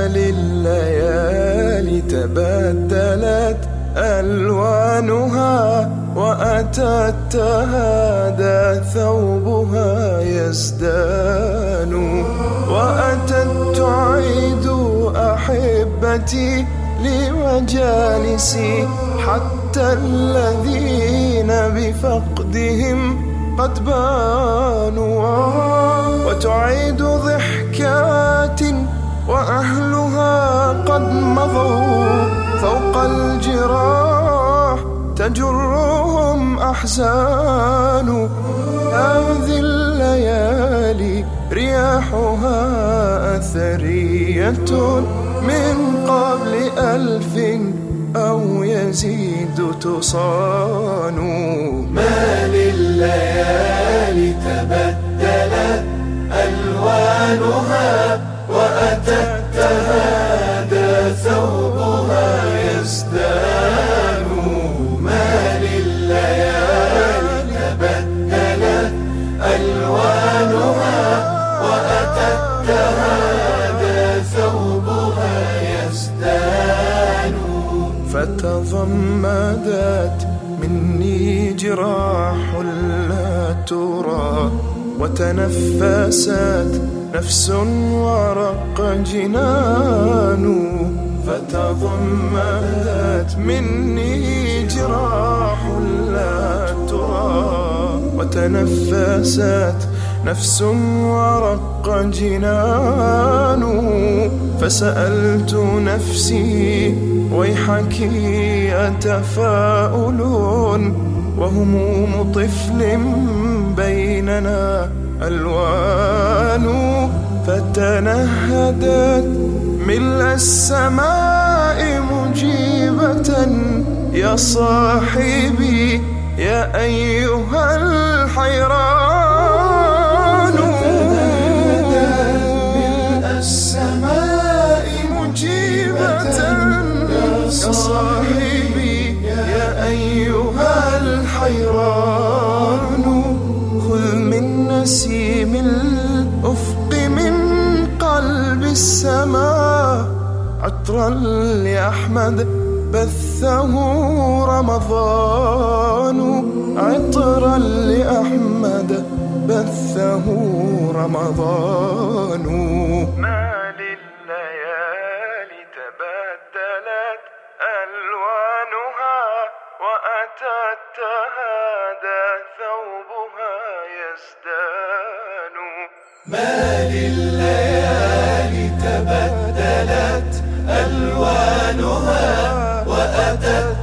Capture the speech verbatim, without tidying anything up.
لليالي تبدلت ألوانها وأتت تهادى ثوبها يزدان، وأتت تعيد أحبتي لمجالسي حتى الذين بفقدهم قد بانوا، وتعيد ضحكات وأهلها قد مضوا فوق الجراح تجرهم أحزان. هذه الليالي رياحها أثرية من قبل ألف أو يزيد تصان. ما لليالي تبدلت ألوانها وأتت تهادى ثوبها يزدان. ما لليالي تبدلت ألوانها وأتت تهادى ثوبها يزدان. فتضمدت مني جراح لا ترى، وتنفست نفس ورق جنان. فتضمدت مني جراح لا ترى، وتنفست نفس ورق جنان. فسألت نفسي ويحك أتفاؤل وهموم طفل بيننا ألوان. فتنهدت ملء السماء مجيبة يا صاحبي يا أيها الحيران. ملء السماء مجيبة يا صاحبي يا أيها الحيران. خذ من نسيم الأفق من قلب السماء عطرا لأحمد بثه رمضان. عطرا لأحمد بثه رمضان. ما لليالي تبدلت ألوانها وأتت تهادى ثوبها يزدان. ما لليالي تبدلت ألوانها وأتت